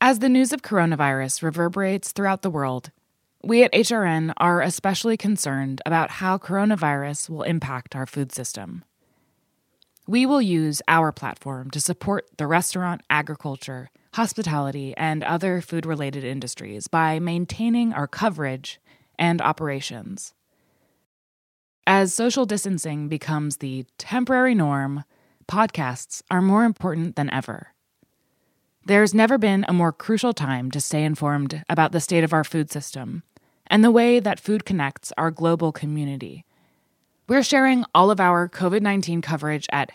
As the news of coronavirus reverberates throughout the world, we at HRN are especially concerned about how coronavirus will impact our food system. We will use our platform to support the restaurant, agriculture, hospitality, and other food-related industries by maintaining our coverage and operations. As social distancing becomes the temporary norm, podcasts are more important than ever. There's never been a more crucial time to stay informed about the state of our food system and the way that food connects our global community. We're sharing all of our COVID-19 coverage at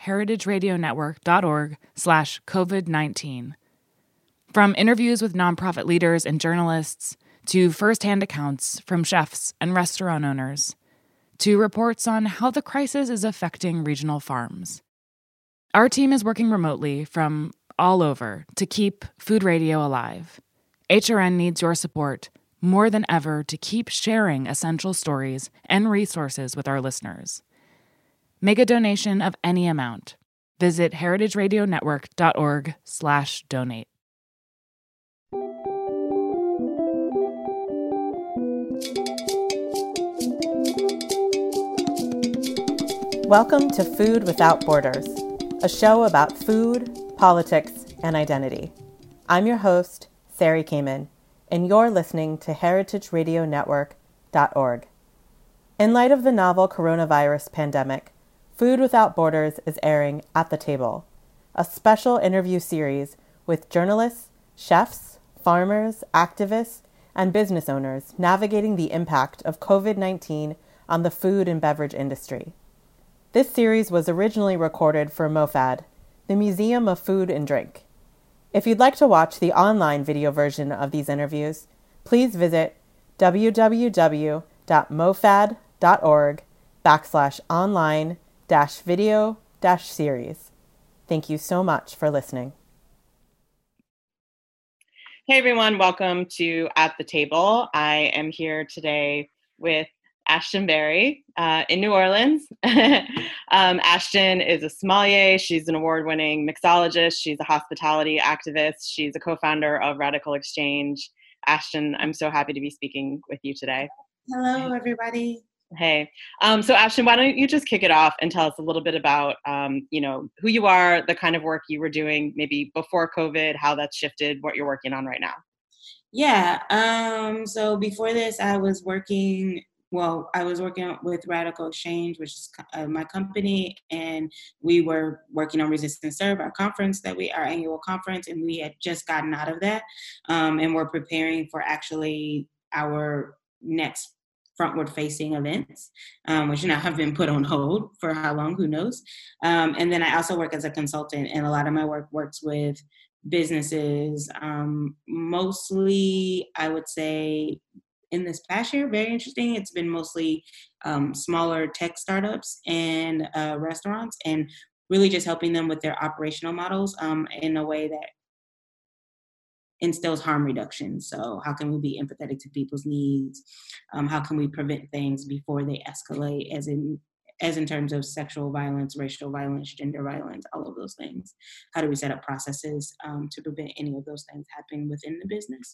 heritageradionetwork.org/COVID-19. From interviews with nonprofit leaders and journalists, to firsthand accounts from chefs and restaurant owners, to reports on how the crisis is affecting regional farms. Our team is working remotely from all over to keep food radio alive. HRN needs your support more than ever to keep sharing essential stories and resources with our listeners. Make a donation of any amount. Visit heritageradionetwork.org/donate. Welcome to Food Without Borders, a show about food, politics, and identity. I'm your host, Sari Kamen, and you're listening to heritageradionetwork.org. In light of the novel coronavirus pandemic, Food Without Borders is airing At the Table, a special interview series with journalists, chefs, farmers, activists, and business owners navigating the impact of COVID-19 on the food and beverage industry. This series was originally recorded for MoFad, the Museum of Food and Drink. If you'd like to watch the online video version of these interviews, please visit www.mofad.org/online-video-series. Thank you so much for listening. Hey everyone, welcome to At the Table. I am here today with Ashton Berry in New Orleans. Ashton is a sommelier. She's an award-winning mixologist. She's a hospitality activist. She's a co-founder of Radical Exchange. Ashton, I'm so happy to be speaking with you today. Hello, everybody. Hey. So Ashton, why don't you just kick it off and tell us a little bit about, who you are, the kind of work you were doing maybe before COVID, how that's shifted, what you're working on right now. Yeah. So before this, I was working with Radical Exchange, which is my company, and we were working on Resist and Serve, our annual conference, and we had just gotten out of that, and we're preparing for actually our next frontward-facing events, which now have been put on hold for how long, who knows. And then I also work as a consultant, and a lot of my work works with businesses, mostly, I would say, in this past year, very interesting. It's been mostly smaller tech startups and restaurants, and really just helping them with their operational models in a way that instills harm reduction. So how can we be empathetic to people's needs? How can we prevent things before they escalate, as in terms of sexual violence, racial violence, gender violence, all of those things? How do we set up processes to prevent any of those things happening within the business?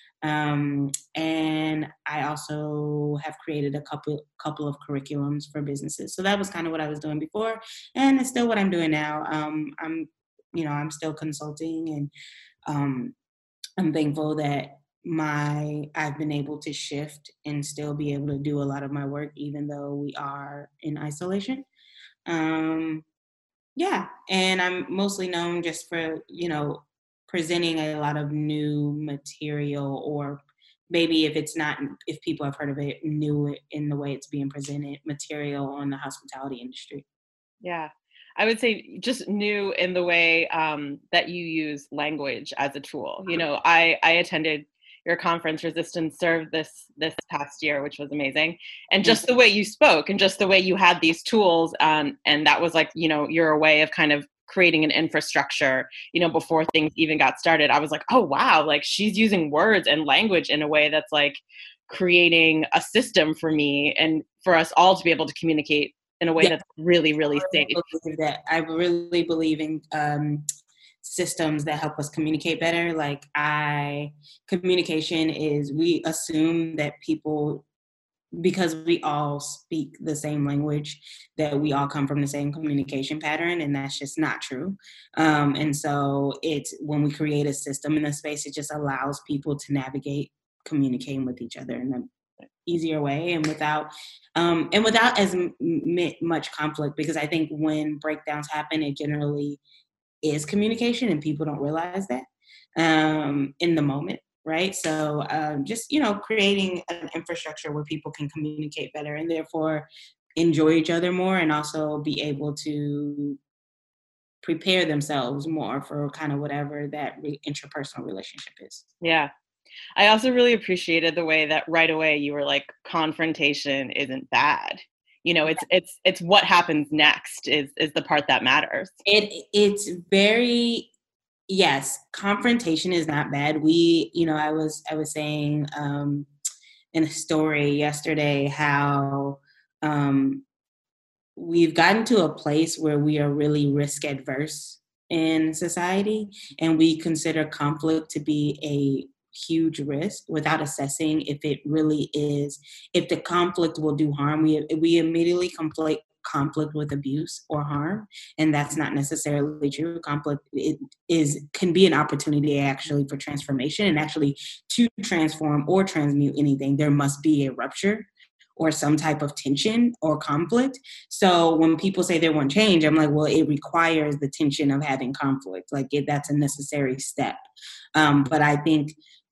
And I also have created a couple of curriculums for businesses. So that was kind of what I was doing before, and it's still what I'm doing now. I'm still consulting, and I'm thankful that I've been able to shift and still be able to do a lot of my work, even though we are in isolation. And I'm mostly known just for, presenting a lot of new material, or maybe if people have heard of it, new in the way it's being presented, material on the hospitality industry. Yeah. I would say just new in the way that you use language as a tool. I attended your conference, Resist and Serve, this past year, which was amazing. And just the way you spoke and just the way you had these tools, and that was like, your way of kind of creating an infrastructure, before things even got started. I was like, oh, wow, like she's using words and language in a way that's like creating a system for me and for us all to be able to communicate in a way that's really, really safe. I really believe in systems that help us communicate better. Like communication is, we assume that people, because we all speak the same language, that we all come from the same communication pattern, and that's just not true. And so it's, when we create a system in a space, it just allows people to navigate communicating with each other in an easier way, and without as much conflict, because I think when breakdowns happen, it generally is communication, and people don't realize that in the moment. Right. So just, creating an infrastructure where people can communicate better and therefore enjoy each other more, and also be able to prepare themselves more for kind of whatever that interpersonal relationship is. Yeah. I also really appreciated the way that right away you were like, confrontation isn't bad. It's what happens next is the part that matters. It's very, yes, confrontation is not bad. I was saying in a story yesterday how we've gotten to a place where we are really risk adverse in society, and we consider conflict to be a huge risk without assessing if it really is, if the conflict will do harm. We immediately conflate conflict with abuse or harm, and that's not necessarily true. Conflict can be an opportunity actually for transformation, and actually to transform or transmute anything, there must be a rupture or some type of tension or conflict. So when people say they want change, I'm like, well, it requires the tension of having conflict. Like that's a necessary step. But I think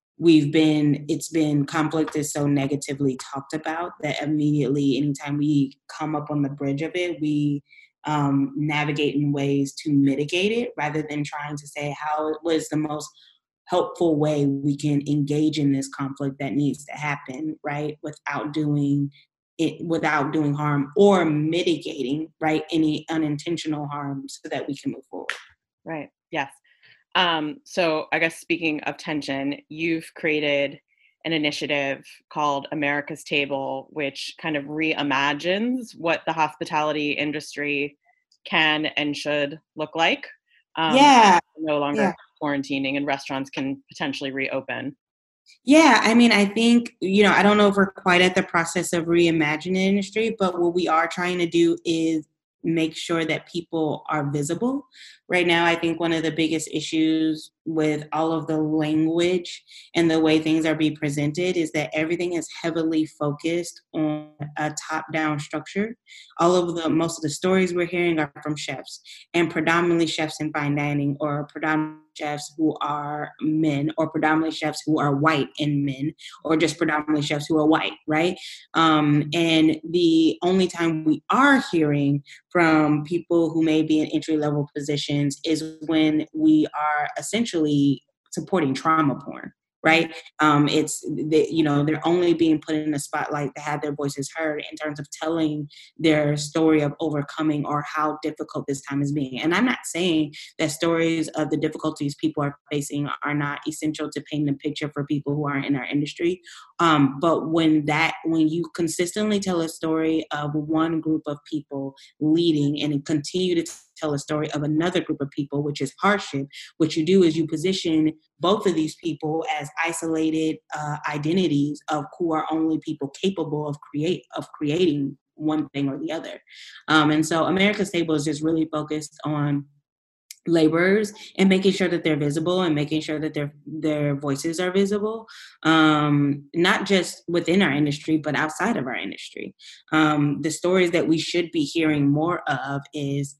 conflict is so negatively talked about that immediately, anytime we come up on the bridge of it, we navigate in ways to mitigate it, rather than trying to say how was the most helpful way we can engage in this conflict that needs to happen, right, without doing harm or mitigating, right, any unintentional harm, so that we can move forward. Right. Yes. So I guess speaking of tension, you've created an initiative called America's Table, which kind of reimagines what the hospitality industry can and should look like. No longer quarantining, and restaurants can potentially reopen. Yeah, I mean, I think, I don't know if we're quite at the process of reimagining the industry, but what we are trying to do is make sure that people are visible. Right now, I think one of the biggest issues with all of the language and the way things are being presented is that everything is heavily focused on a top-down structure. Most of the stories we're hearing are from chefs, and predominantly chefs in fine dining, or predominantly chefs who are men, or predominantly chefs who are white and men, or just predominantly chefs who are white, right? And the only time we are hearing from people who may be in entry-level positions is when we are essentially supporting trauma porn, right? They're only being put in the spotlight to have their voices heard in terms of telling their story of overcoming or how difficult this time is being. And I'm not saying that stories of the difficulties people are facing are not essential to paint a picture for people who aren't in our industry. But when you consistently tell a story of one group of people leading and continue to tell a story of another group of people, which is hardship, what you do is you position both of these people as isolated identities of who are only people capable of creating one thing or the other. And so America's Table is just really focused on laborers and making sure that they're visible, and making sure that their voices are visible, not just within our industry, but outside of our industry. The stories that we should be hearing more of is,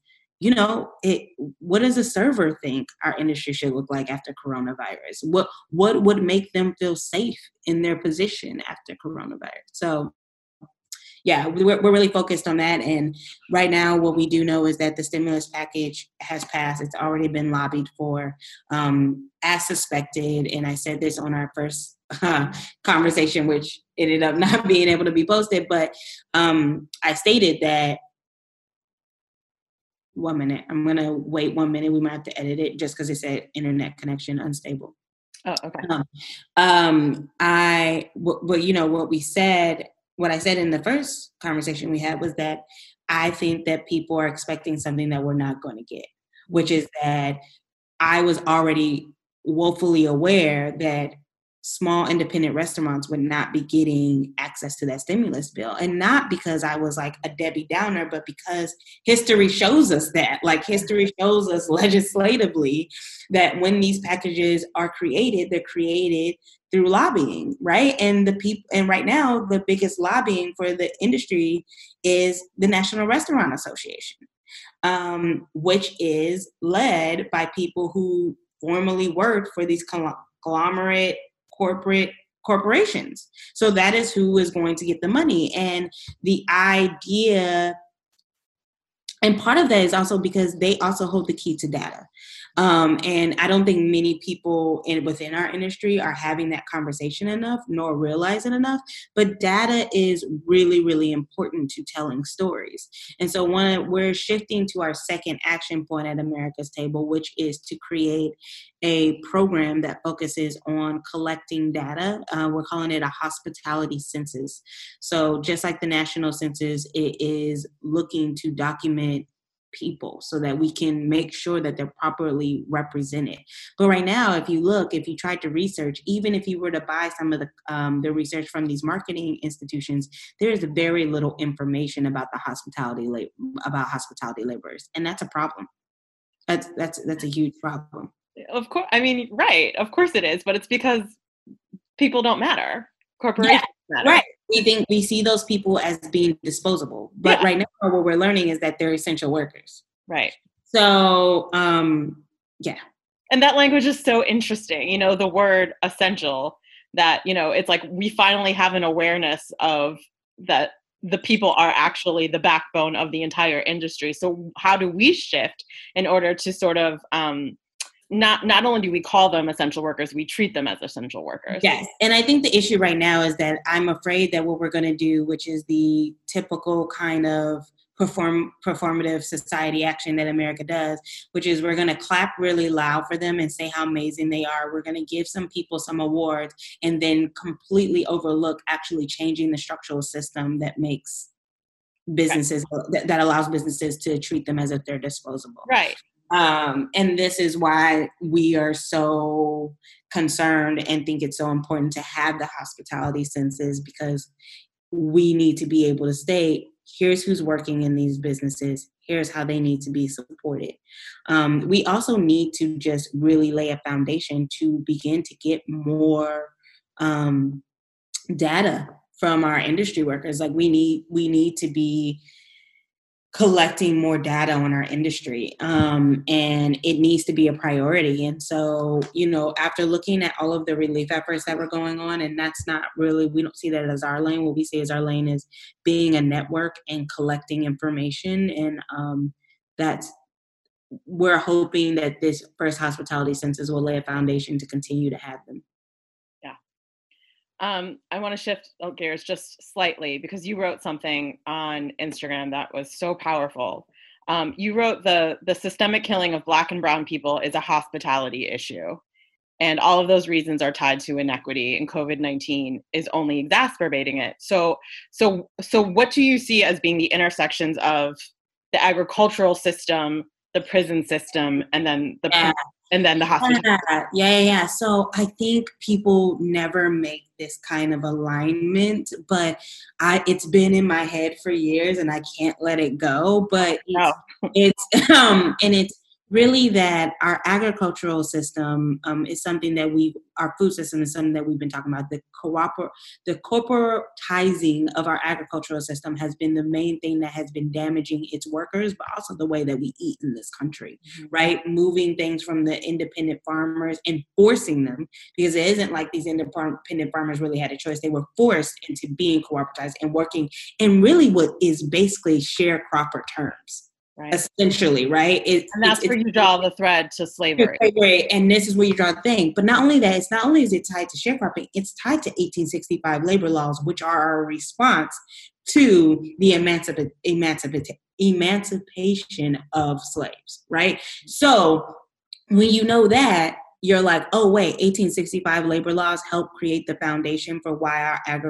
what does a server think our industry should look like after coronavirus? What would make them feel safe in their position after coronavirus? So yeah, we're really focused on that. And right now, what we do know is that the stimulus package has passed. It's already been lobbied for, as suspected. And I said this on our first conversation, which ended up not being able to be posted. But I stated that, 1 minute, I'm going to wait 1 minute. We might have to edit it just because it said internet connection unstable. Oh, okay. What I said in the first conversation we had was that I think that people are expecting something that we're not going to get, which is that I was already woefully aware that small independent restaurants would not be getting access to that stimulus bill. And not because I was like a Debbie Downer, but because history shows us that. Like, history shows us legislatively that when these packages are created, they're created through lobbying, right? And right now, the biggest lobbying for the industry is the National Restaurant Association, which is led by people who formerly worked for these conglomerate corporations. So that is who is going to get the money. And the idea, and part of that is also because they also hold the key to data. And I don't think many people within our industry are having that conversation enough, nor realize it enough. But data is really, really important to telling stories. And so we're shifting to our second action point at America's Table, which is to create a program that focuses on collecting data. We're calling it a hospitality census. So just like the national census, it is looking to document people so that we can make sure that they're properly represented. But right now, if you tried to research, even if you were to buy some of the research from these marketing institutions, there is very little information about hospitality laborers, and that's a problem. That's a huge problem. Of course, I mean, right? Of course it is, but it's because people don't matter. Corporations matter. Right. We see those people as being disposable, but right now what we're learning is that they're essential workers. Right. So, yeah. And that language is so interesting. The word essential, that, it's like we finally have an awareness of that the people are actually the backbone of the entire industry. So how do we shift in order to sort of, not only do we call them essential workers, we treat them as essential workers. Yes. And I think the issue right now is that I'm afraid that what we're going to do, which is the typical kind of performative society action that America does, which is we're going to clap really loud for them and say how amazing they are. We're going to give some people some awards and then completely overlook actually changing the structural system that makes businesses, that allows businesses to treat them as if they're disposable. Right. And this is why we are so concerned and think it's so important to have the hospitality census, because we need to be able to state, here's who's working in these businesses, here's how they need to be supported. We also need to just really lay a foundation to begin to get more data from our industry workers. Like we need to be collecting more data on our industry, and it needs to be a priority. And so, after looking at all of the relief efforts that were going on, and that's not really, we don't see that as our lane. What we see as our lane is being a network and collecting information. And we're hoping that this first hospitality census will lay a foundation to continue to have them. I want to shift gears just slightly, because you wrote something on Instagram that was so powerful. You wrote the systemic killing of Black and Brown people is a hospitality issue. And all of those reasons are tied to inequity, and COVID-19 is only exacerbating it. So what do you see as being the intersections of the agricultural system, the prison system, and then the hospitality? Yeah. So I think people never make this kind of alignment, but it's been in my head for years and I can't let it go. But it's really that our agricultural system is something that our food system is something that we've been talking about. The corporatizing of our agricultural system has been the main thing that has been damaging its workers, but also the way that we eat in this country, right? Moving things from the independent farmers and forcing them, because it isn't like these independent farmers really had a choice. They were forced into being corporatized and working in really what is basically sharecropper terms. Right. Essentially, right? And that's where you draw the thread to slavery. And this is where you draw the thing. But not only that, it's not only is it tied to sharecropping, it's tied to 1865 labor laws, which are our response to the emancipation of slaves, right? So when you know that, you're like, oh, wait, 1865 labor laws help create the foundation for why our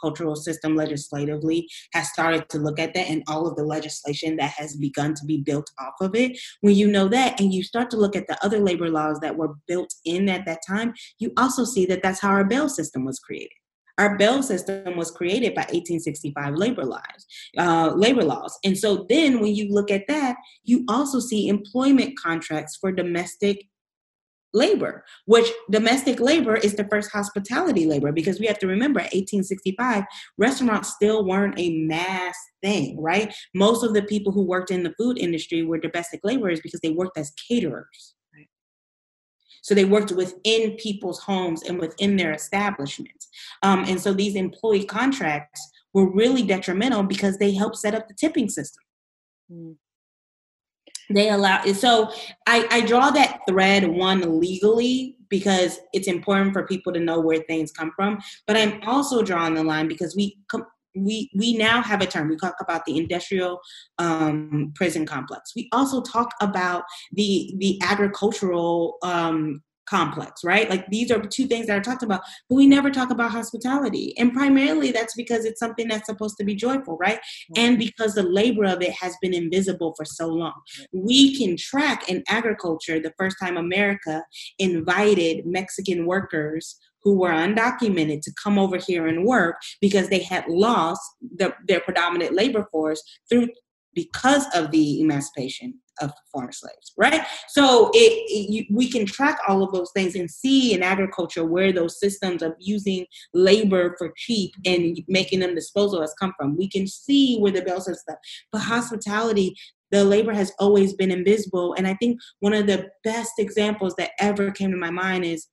agricultural system legislatively has started to look at that, and all of the legislation that has begun to be built off of it. When you know that and you start to look at the other labor laws that were built in at that time, you also see that that's how our bail system was created. Our bail system was created by 1865 labor laws. And so then when you look at that, you also see employment contracts for domestic labor, which domestic labor is the first hospitality labor, because we have to remember 1865, restaurants still weren't a mass thing, right? Most of the people who worked in the food industry were domestic laborers because they worked as caterers. Right? So they worked within people's homes and within their establishments. And so these employee contracts were really detrimental because they helped set up the tipping system. Mm. They allow it. So I draw that thread, one, legally, because it's important for people to know where things come from. But I'm also drawing the line because we now have a term. We talk about the industrial prison complex. We also talk about the agricultural complex, right? Like these are two things that are talked about, but we never talk about hospitality. And primarily that's because it's something that's supposed to be joyful, right? And because the labor of it has been invisible for so long. We can track in agriculture the first time America invited Mexican workers who were undocumented to come over here and work because they had lost their predominant labor force because of the emancipation of former slaves, right? So we can track all of those things and see in agriculture where those systems of using labor for cheap and making them disposable has come from. We can see where the bells and stuff. But hospitality, the labor has always been invisible. And I think one of the best examples that ever came to my mind is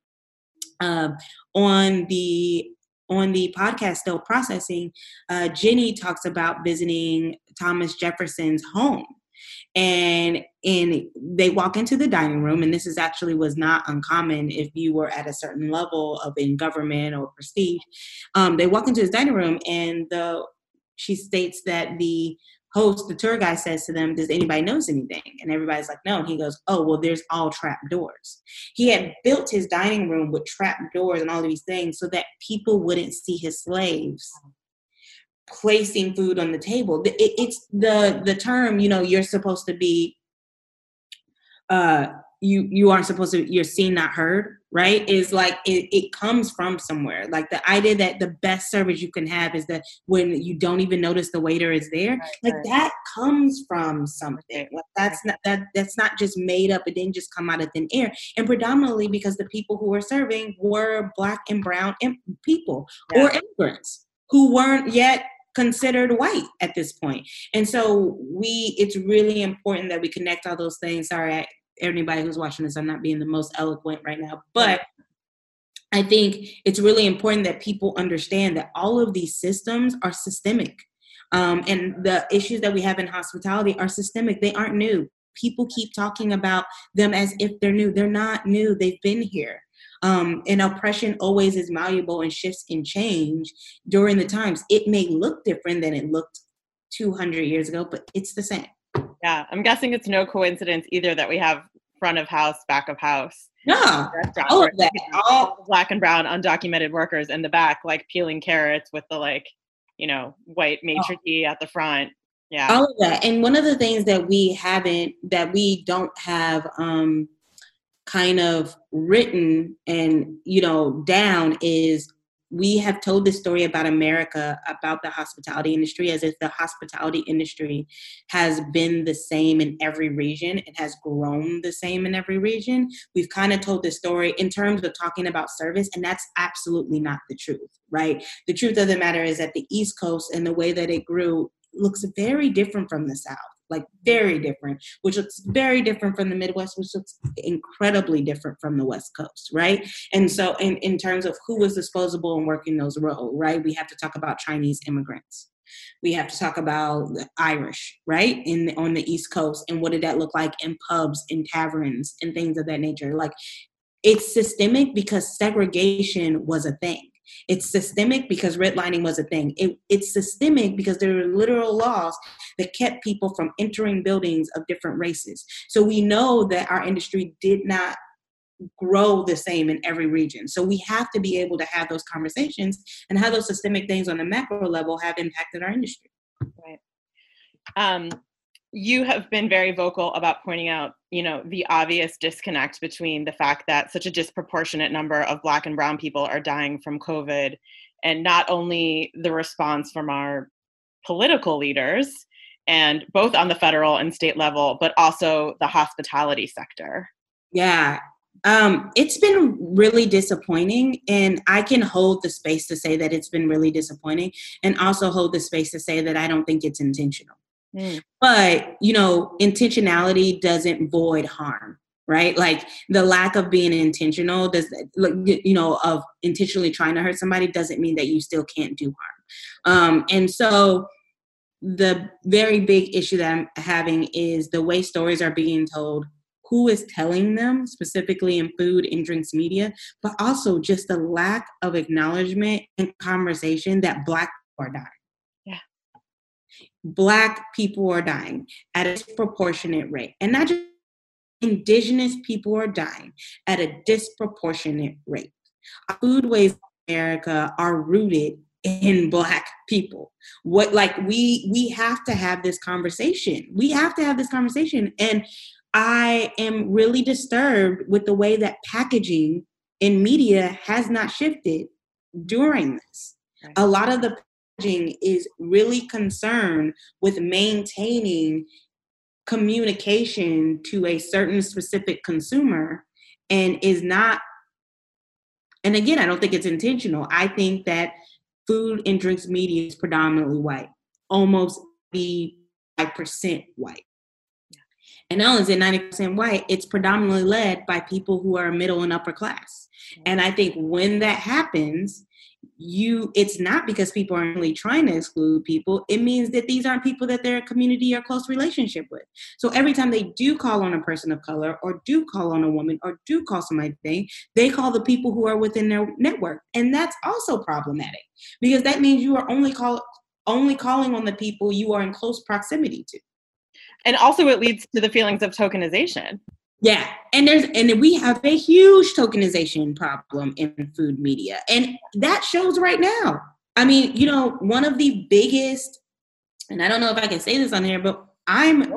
on the podcast, Still Processing, Jenny talks about visiting Thomas Jefferson's home. And they walk into the dining room, and this was not uncommon if you were at a certain level of in government or prestige. They walk into his dining room, and she states that the host, the tour guide, says to them, "Does anybody notice anything?" And everybody's like, "No." And he goes, "Oh, well, there's all trap doors." He had built his dining room with trap doors and all of these things so that people wouldn't see his slaves placing food on the table. It's the term, you're supposed to be, you aren't supposed to, you're seen, not heard, right? Is like, it comes from somewhere. Like the idea that the best service you can have is that when you don't even notice the waiter is there, that comes from something. Like that's not just made up. It didn't just come out of thin air. And predominantly because the people who were serving were Black and brown people or immigrants who weren't yet considered white at this point. And so it's really important that we connect all those things. Sorry, everybody who's watching this, I'm not being the most eloquent right now, but I think it's really important that people understand that all of these systems are systemic. And the issues that we have in hospitality are systemic. They aren't new. People keep talking about them as if they're new. They're not new. They've been here. And oppression always is malleable and shifts and change during the times. It may look different than it looked 200 years ago, but it's the same. Yeah, I'm guessing it's no coincidence either that we have front of house, back of house. No, all of that. All Black and brown undocumented workers in the back, like peeling carrots with the white maitre d' at the front. Yeah, all of that. And one of the things that we don't have kind of written and down is we have told this story about America, about the hospitality industry, as if the hospitality industry has been the same in every region. It has grown the same in every region. We've kind of told this story in terms of talking about service, and that's absolutely not the truth, right? The truth of the matter is that the East Coast and the way that it grew looks very different from the South. Like very different, which looks very different from the Midwest, which looks incredibly different from the West Coast, right? And so in terms of who was disposable and working those roles, right? We have to talk about Chinese immigrants. We have to talk about the Irish, right? On the East Coast. And what did that look like in pubs, in taverns, and things of that nature? Like it's systemic because segregation was a thing. It's systemic because redlining was a thing. It's systemic because there are literal laws that kept people from entering buildings of different races. So we know that our industry did not grow the same in every region. So we have to be able to have those conversations and how those systemic things on the macro level have impacted our industry. Right. You have been very vocal about pointing out, the obvious disconnect between the fact that such a disproportionate number of Black and Brown people are dying from COVID, and not only the response from our political leaders, and both on the federal and state level, but also the hospitality sector. Yeah. It's been really disappointing, and I can hold the space to say that it's been really disappointing, and also hold the space to say that I don't think it's intentional. But, intentionality doesn't void harm, right? Like the lack of being intentional of intentionally trying to hurt somebody doesn't mean that you still can't do harm. And so the very big issue that I'm having is the way stories are being told, who is telling them, specifically in food and drinks media, but also just the lack of acknowledgement and conversation that Black people are dying. Yeah. Black people are dying at a disproportionate rate. And not just Indigenous people are dying at a disproportionate rate. Our foodways in America are rooted in Black people. We have to have this conversation. We have to have this conversation. And I am really disturbed with the way that packaging in media has not shifted during this. Right. A lot of the packaging is really concerned with maintaining communication to a certain specific consumer, and is not, and again, I don't think it's intentional. I think that food and drinks media is predominantly white, almost 85% white. And not only is it 90% white, it's predominantly led by people who are middle and upper class. And I think when that happens, it's not because people are really trying to exclude people. It means that these aren't people that their community or close relationship with. So every time they do call on a person of color, or do call on a woman, or do call somebody, they call the people who are within their network. And that's also problematic, because that means you are only calling on the people you are in close proximity to. And also it leads to the feelings of tokenization. Yeah. And we have a huge tokenization problem in food media. And that shows right now. I mean, one of the biggest, and I don't know if I can say this on here, but I'm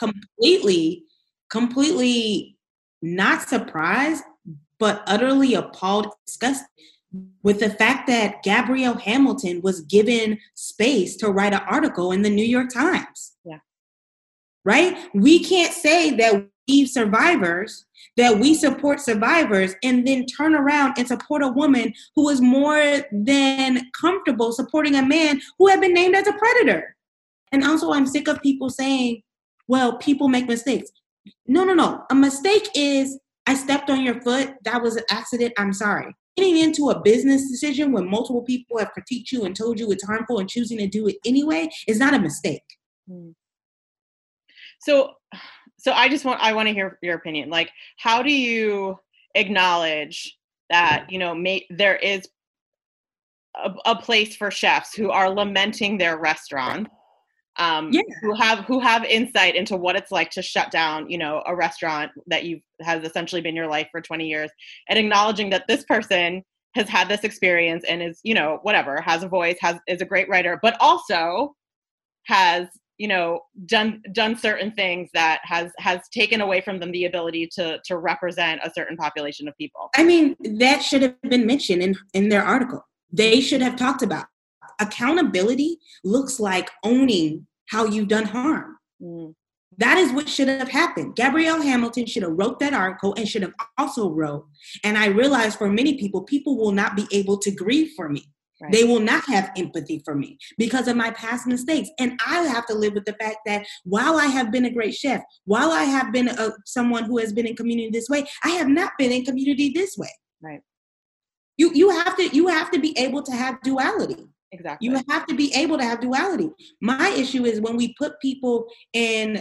completely not surprised, but utterly appalled, disgusted with the fact that Gabrielle Hamilton was given space to write an article in the New York Times. Yeah. Right? We can't say that we survivors, that we support survivors, and then turn around and support a woman who is more than comfortable supporting a man who had been named as a predator. And also, I'm sick of people saying, well, people make mistakes. No. A mistake is, I stepped on your foot. That was an accident. I'm sorry. Getting into a business decision when multiple people have critiqued you and told you it's harmful and choosing to do it anyway is not a mistake. So I want to hear your opinion. Like, how do you acknowledge that, there is a place for chefs who are lamenting their restaurant, who have insight into what it's like to shut down, a restaurant that has essentially been your life for 20 years, and acknowledging that this person has had this experience and is, has a voice, is a great writer, but also has, done certain things that has taken away from them the ability to represent a certain population of people. I mean, that should have been mentioned in their article. They should have talked about accountability looks like owning how you've done harm. That is what should have happened. Gabrielle Hamilton should have wrote that article, and should have also wrote, and I realize for many people will not be able to grieve for me. Right. They will not have empathy for me because of my past mistakes. And I have to live with the fact that while I have been a great chef, while I have been someone who has been in community this way, I have not been in community this way. Right. You have to be able to have duality. Exactly. You have to be able to have duality. My issue is when we put people in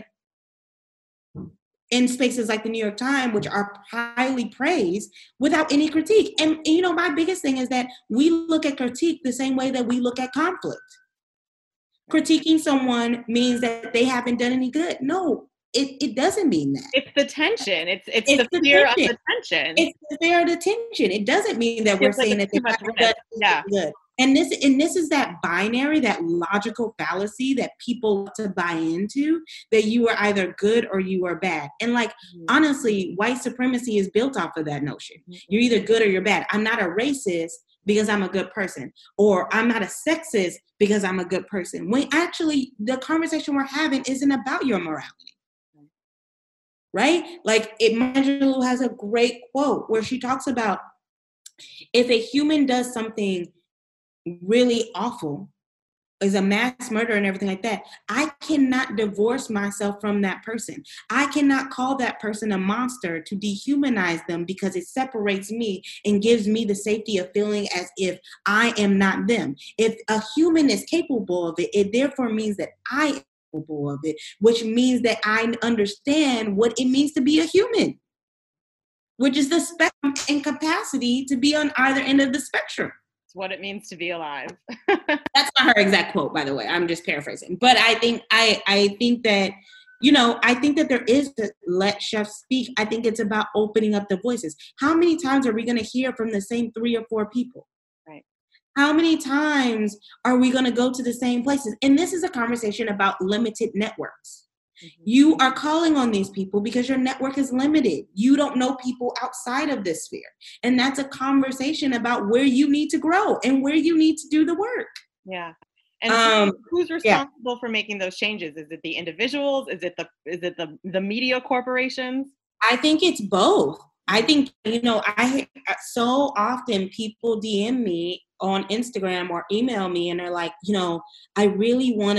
spaces like the New York Times, which are highly praised, without any critique. And my biggest thing is that we look at critique the same way that we look at conflict. Critiquing someone means that they haven't done any good. No, it doesn't mean that. It's the tension. It's the fear of the tension. It's the fear of the tension. It doesn't mean that we're saying that too much risk. Yeah. Good. And this is that binary, that logical fallacy that people want to buy into, that you are either good or you are bad. And like, honestly, white supremacy is built off of that notion. You're either good or you're bad. I'm not a racist because I'm a good person, or I'm not a sexist because I'm a good person. When actually the conversation we're having isn't about your morality. Right? Like Maya Angelou has a great quote where she talks about, if a human does something really awful, is a mass murder and everything like that, I cannot divorce myself from that person. I cannot call that person a monster to dehumanize them, because it separates me and gives me the safety of feeling as if I am not them. If a human is capable of it, it therefore means that I am capable of it, which means that I understand what it means to be a human, which is the spectrum and capacity to be on either end of the spectrum. What it means to be alive. That's not her exact quote, by the way. I'm just paraphrasing. But I think that, you know, I think that there is to let chefs speak. I think it's about opening up the voices. How many times are we going to hear from the same 3 or 4 people? Right. How many times are we going to go to the same places? And this is a conversation about limited networks. You are calling on these people because your network is limited. You don't know people outside of this sphere. And that's a conversation about where you need to grow and where you need to do the work. Yeah. And who's responsible for making those changes? Is it the individuals? Is it the media corporations? I think it's both. I think, you know, so often people DM me on Instagram or email me and they're like, you know, I really want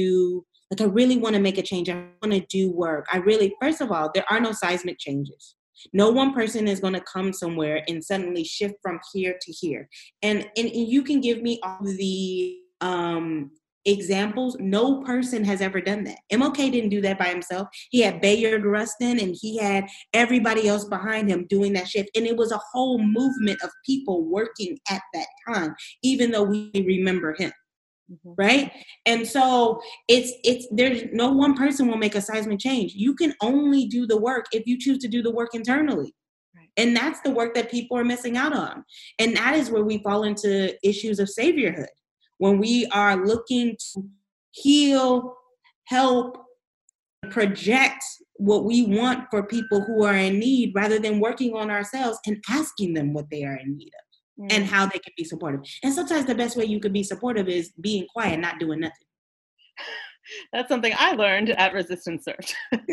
to make a change. I want to do work. First of all, there are no seismic changes. No one person is going to come somewhere and suddenly shift from here to here. And you can give me all the examples. No person has ever done that. MLK didn't do that by himself. He had Bayard Rustin and he had everybody else behind him doing that shift. And it was a whole movement of people working at that time, even though we remember him. Right. And so there's no one person will make a seismic change. You can only do the work if you choose to do the work internally. Right. And that's the work that people are missing out on. And that is where we fall into issues of saviorhood. When we are looking to heal, help, project what we want for people who are in need, rather than working on ourselves and asking them what they are in need of. And how they can be supportive. And sometimes the best way you can be supportive is being quiet, not doing nothing. That's something I learned at Resistance Served.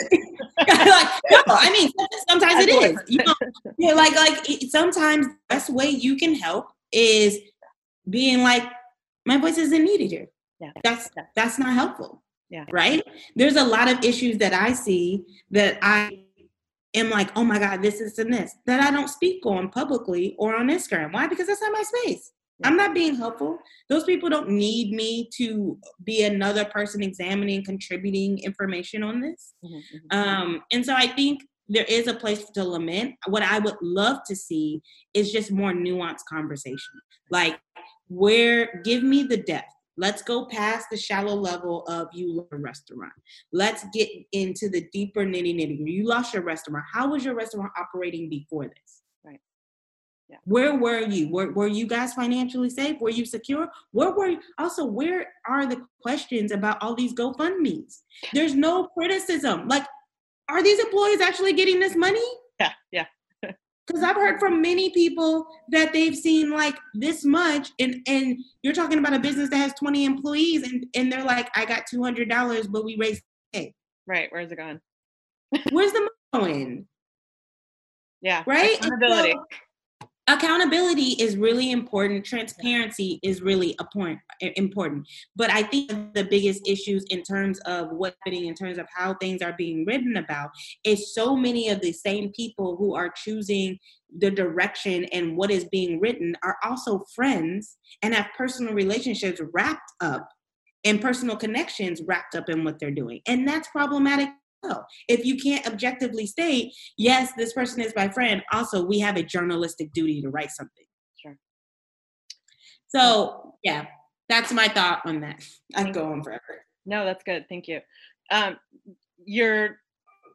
Sometimes it is. You know, sometimes the best way you can help is being like, my voice isn't needed here. Yeah. That's not helpful. Yeah. Right? There's a lot of issues that I see that I am like, oh my God, this and this, that I don't speak on publicly or on Instagram. Why? Because that's not my space. Yeah. I'm not being helpful. Those people don't need me to be another person examining, contributing information on this. And so I think there is a place to lament. What I would love to see is just more nuanced conversation. Like, give me the depth. Let's go past the shallow level of you lost a restaurant. Let's get into the deeper nitty-gritty. You lost your restaurant. How was your restaurant operating before this? Right. Yeah. Where were you? Were you guys financially safe? Were you secure? Where were you? Also, where are the questions about all these GoFundMes? There's no criticism. Like, are these employees actually getting this money? Yeah. Because I've heard from many people that they've seen like this much, and you're talking about a business that has 20 employees, and they're like, I got $200, but we raised $8. Right. Where's it going? Where's the money going? Yeah. Right? Accountability. Accountability is really important. Transparency is really important. But I think the biggest issues in terms of what's happening, in terms of how things are being written about, is so many of the same people who are choosing the direction and what is being written are also friends and have personal relationships wrapped up and personal connections wrapped up in what they're doing. And that's problematic. If you can't objectively state, yes, this person is my friend, also we have a journalistic duty to write something. Sure. So yeah, that's my thought on that. I could go on forever. No, that's good. Thank you. Your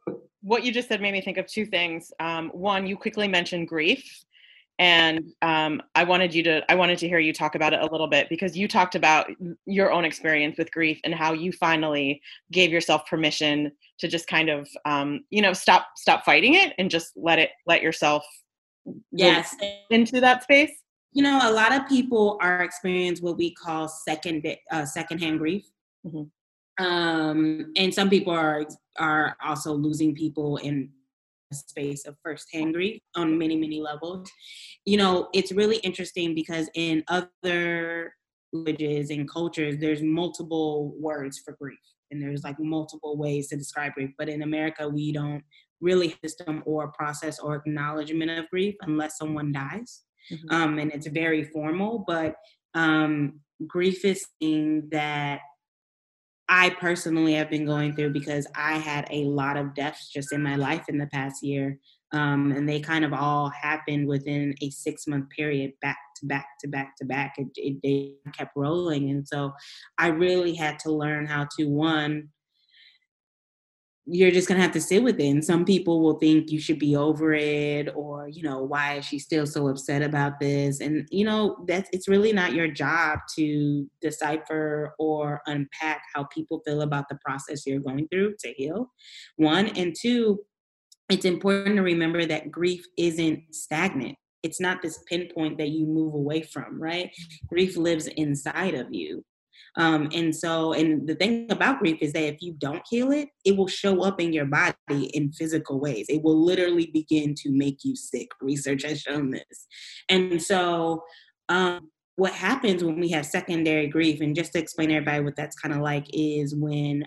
what you just said made me think of two things. One, you quickly mentioned grief. And I wanted to hear you talk about it a little bit, because you talked about your own experience with grief and how you finally gave yourself permission to just kind of, stop fighting it and just let yourself Yes. into that space. A lot of people are experiencing what we call secondhand grief. Mm-hmm. And some people are also losing people in space of firsthand grief on many, many levels. It's really interesting because in other languages and cultures, there's multiple words for grief, and there's like multiple ways to describe grief. But in America, we don't really have a system or process or acknowledgement of grief unless someone dies. Mm-hmm. And it's very formal, but grief is something that I personally have been going through because I had a lot of deaths just in my life in the past year. And they kind of all happened within a 6-month period, back to back to back to back. They kept rolling. And so I really had to learn how to, one, you're just going to have to sit with it. And some people will think you should be over it, or, why is she still so upset about this? And, it's really not your job to decipher or unpack how people feel about the process you're going through to heal, one. And two, it's important to remember that grief isn't stagnant. It's not this pinpoint that you move away from, right? Grief lives inside of you. And the thing about grief is that if you don't heal it, it will show up in your body in physical ways. It will literally begin to make you sick. Research has shown this. And so what happens when we have secondary grief, and just to explain to everybody what that's kind of like, is when,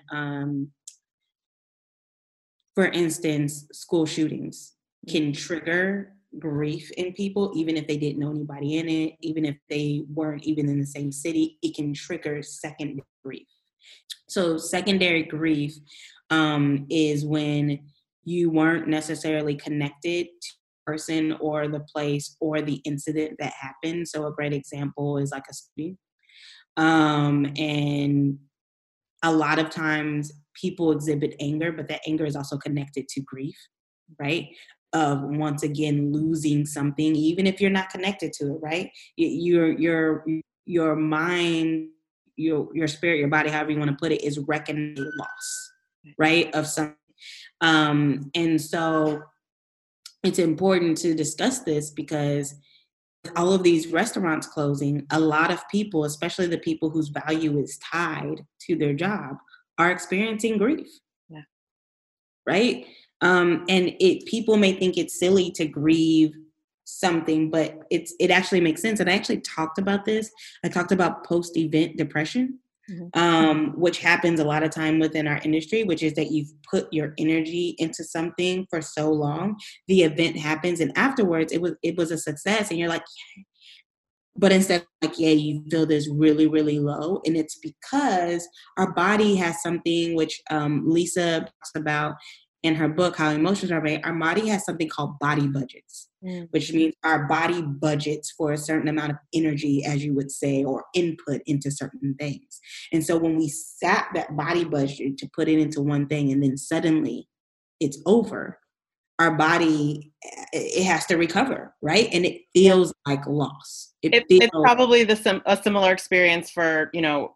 for instance, school shootings can trigger grief in people, even if they didn't know anybody in it, even if they weren't even in the same city. It can trigger secondary grief. So secondary grief is when you weren't necessarily connected to the person or the place or the incident that happened. So a great example is like a shooting. And a lot of times people exhibit anger, but that anger is also connected to grief, right? Of once again losing something, even if you're not connected to it, right? Your mind, your spirit, your body, however you want to put it, is reckoning loss, right? Of something. And so it's important to discuss this because all of these restaurants closing, a lot of people, especially the people whose value is tied to their job, are experiencing grief. Yeah. Right? And people may think it's silly to grieve something, but it actually makes sense. And I actually talked about this. I talked about post-event depression, which happens a lot of time within our industry, which is that you've put your energy into something for so long, the event happens, and afterwards it was a success, and you're like, yeah. But instead of like, yeah, you feel this really, really low. And it's because our body has something which Lisa talks about in her book, How Emotions Are Made. Our body has something called body budgets, which means our body budgets for a certain amount of energy, as you would say, or input into certain things. And so when we sap that body budget to put it into one thing and then suddenly it's over, our body, it has to recover, right? And it feels like loss. It's probably a similar experience for,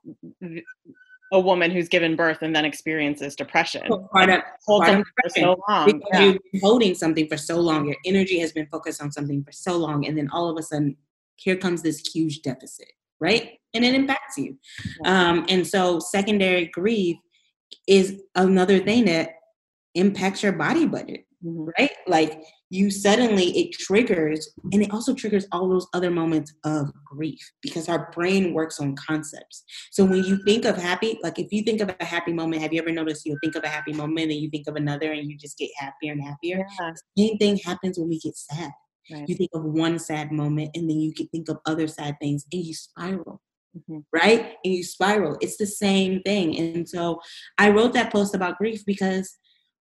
a woman who's given birth and then experiences depression. Part of depression, for so long. Because you've been holding something for so long. Your energy has been focused on something for so long. And then all of a sudden, here comes this huge deficit, right? And it impacts you. And so secondary grief is another thing that impacts your body budget, right? Like you suddenly, it triggers, and it also triggers all those other moments of grief because our brain works on concepts. So when you think of happy, like if you think of a happy moment, have you ever noticed you'll think of a happy moment and you think of another and you just get happier and happier? Yeah. The same thing happens when we get sad. Right. You think of one sad moment and then you can think of other sad things and you spiral. Right? And you spiral. It's the same thing. And so I wrote that post about grief because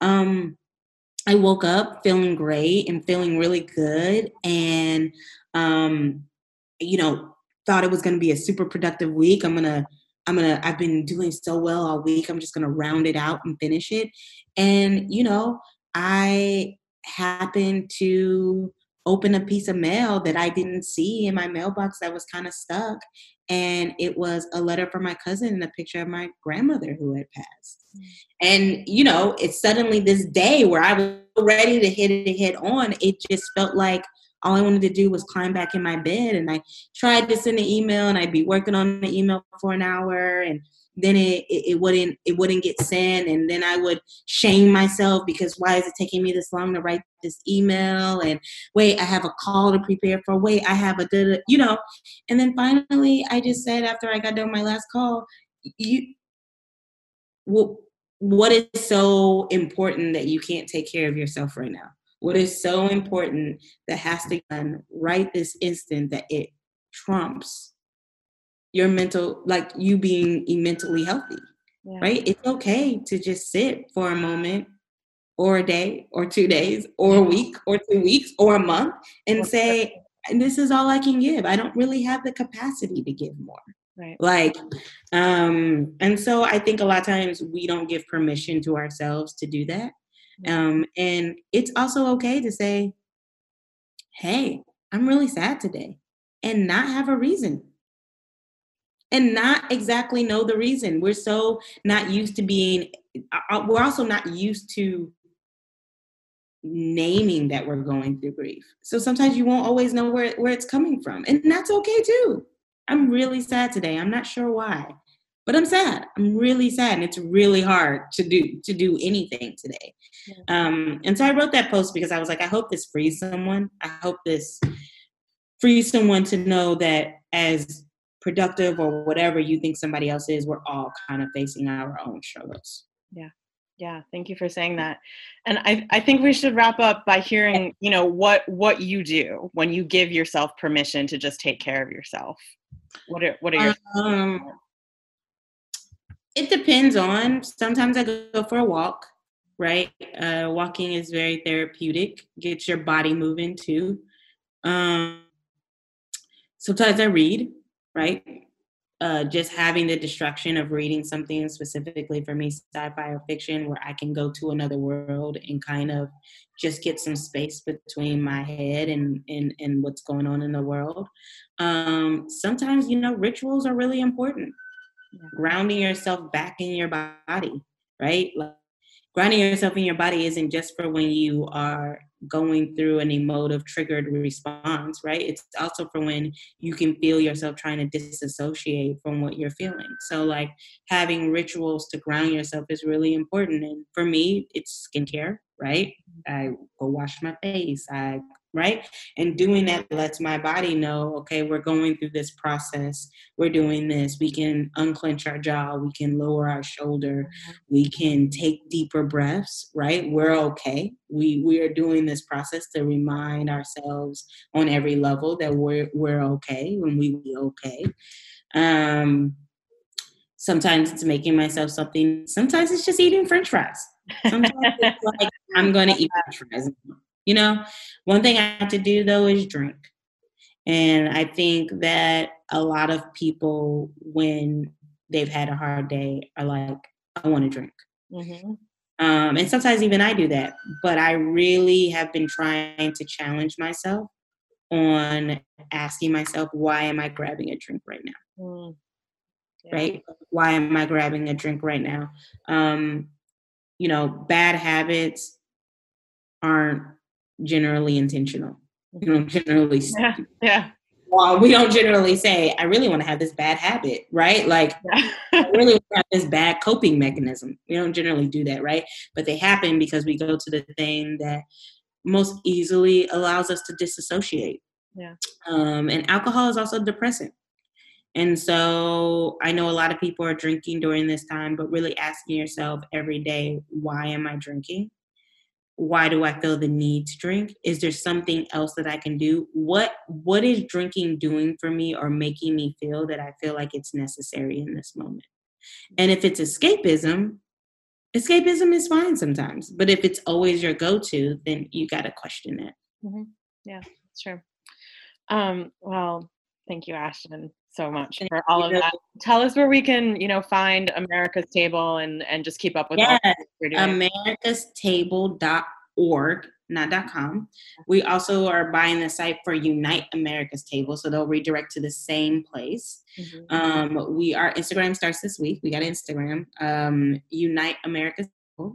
I woke up feeling great and feeling really good and, thought it was going to be a super productive week. I'm going to I've been doing so well all week. I'm just going to round it out and finish it. And, you know, I happened to open a piece of mail that I didn't see in my mailbox that was kind of stuck. And it was a letter from my cousin and a picture of my grandmother who had passed. And, you know, it's suddenly this day where I was ready to hit it head on. It just felt like all I wanted to do was climb back in my bed, and I tried to send an email, and I'd be working on the email for an hour, and then it wouldn't get sent, and then I would shame myself because why is it taking me this long to write this email? And wait, I have a call to prepare for. Wait, I have you know. And then finally, I just said after I got done my last call, what is so important that you can't take care of yourself right now? What is so important that has to be done right this instant that it trumps your mental, like you being mentally healthy, right? It's okay to just sit for a moment or a day or 2 days or a week or 2 weeks or a month and say, this is all I can give. I don't really have the capacity to give more. Right. Like, and so I think a lot of times we don't give permission to ourselves to do that. And it's also okay to say, hey, I'm really sad today, and not have a reason and not exactly know the reason. We're so not used to we're also not used to naming that we're going through grief. So sometimes you won't always know where it's coming from, and that's okay too. I'm really sad today. I'm not sure why, but I'm sad. I'm really sad. And it's really hard to do anything today. And so I wrote that post because I was like, I hope this frees someone. I hope this frees someone to know that as productive or whatever you think somebody else is, we're all kind of facing our own struggles. Yeah. Yeah. Thank you for saying that. And I think we should wrap up by hearing, you know, what you do when you give yourself permission to just take care of yourself. What are your it depends on, sometimes I go for a walk, right? Walking is very therapeutic, gets your body moving too. Sometimes I read, right? Just having the distraction of reading something, specifically for me, sci-fi or fiction, where I can go to another world and kind of just get some space between my head and what's going on in the world. Sometimes, you know, rituals are really important. Grounding yourself back in your body, right? Like, grounding yourself in your body isn't just for when you are going through an emotive triggered response, right? It's also for when you can feel yourself trying to disassociate from what you're feeling. So like having rituals to ground yourself is really important. And for me, it's skincare, right? I go wash my face, right? And doing that lets my body know, okay, we're going through this process. We're doing this. We can unclench our jaw. We can lower our shoulder. We can take deeper breaths, right? We're okay. We are doing this process to remind ourselves on every level that we're okay when we be okay. Sometimes it's making myself something. Sometimes it's just eating French fries. Sometimes it's like, I'm going to eat French fries. You know, one thing I have to do though is drink. And I think that a lot of people, when they've had a hard day, are like, I want to drink. Mm-hmm. And sometimes even I do that. But I really have been trying to challenge myself on asking myself, why am I grabbing a drink right now? Yeah. Right? Why am I grabbing a drink right now? You know, bad habits aren't generally intentional. You don't generally well, we don't generally say, I really want to have this bad habit, right? Like, I really want to have this bad coping mechanism. We don't generally do that, right? But they happen because we go to the thing that most easily allows us to disassociate. Yeah. And alcohol is also depressant. And so I know a lot of people are drinking during this time, but really asking yourself every day, why am I drinking? Why do I feel the need to drink? Is there something else that I can do? What is drinking doing for me or making me feel that I feel like it's necessary in this moment? And if it's escapism is fine sometimes. But if it's always your go-to, then you got to question it. Mm-hmm. Yeah, that's true. Well, Thank you, Ashton, so much for all of that. Tell us where we can, find America's Table and just keep up with all that you're doing. americastable.org, not .com. We also are buying the site for Unite America's Table, so they'll redirect to the same place. Mm-hmm. Our Instagram starts this week. We got Instagram, Unite America's Table.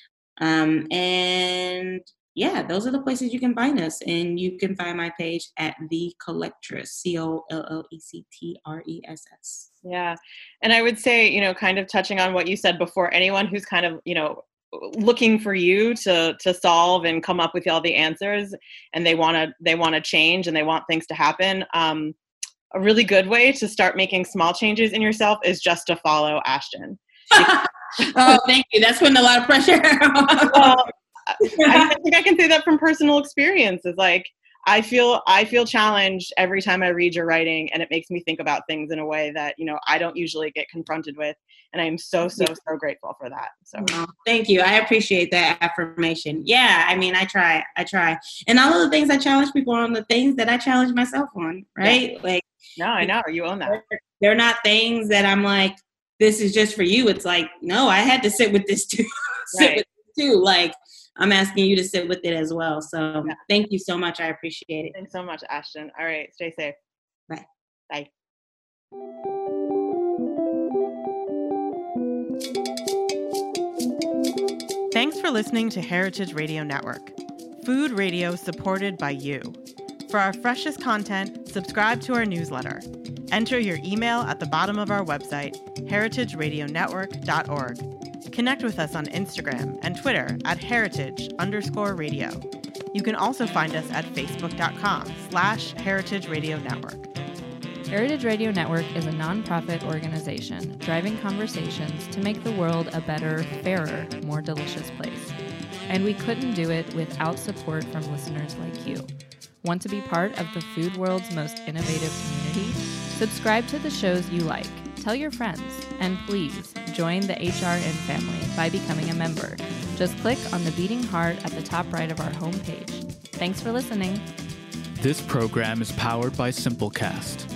And yeah, those are the places you can find us. And you can find my page at The Collectress, COLLECTRESS. Yeah. And I would say, kind of touching on what you said before, anyone who's kind of, looking for you to solve and come up with all the answers, and they want to change and they want things to happen. A really good way to start making small changes in yourself is just to follow Ashton. Oh, thank you. That's putting a lot of pressure. Well, I think I can say that from personal experience. Is like I feel challenged every time I read your writing, and it makes me think about things in a way that I don't usually get confronted with, and I am so grateful for that. So thank you. I appreciate that affirmation. Yeah, I mean, I try, and all of the things I challenge people on, the things that I challenge myself on, right? Yeah. Like, no, I know you own that. They're not things that I'm like, this is just for you. It's like, no, I had to sit with this too. Like, I'm asking you to sit with it as well. So Thank you so much. I appreciate it. Thanks so much, Ashton. All right. Stay safe. Bye. Bye. Thanks for listening to Heritage Radio Network, food radio supported by you. For our freshest content, subscribe to our newsletter. Enter your email at the bottom of our website, heritageradionetwork.org. Connect with us on Instagram and Twitter at heritage_radio. You can also find us at facebook.com/Heritage Radio Network. Heritage Radio Network is a nonprofit organization driving conversations to make the world a better, fairer, more delicious place. And we couldn't do it without support from listeners like you. Want to be part of the food world's most innovative community? Subscribe to the shows you like, tell your friends, and please join the HRN family by becoming a member. Just click on the beating heart at the top right of our homepage. Thanks for listening. This program is powered by Simplecast.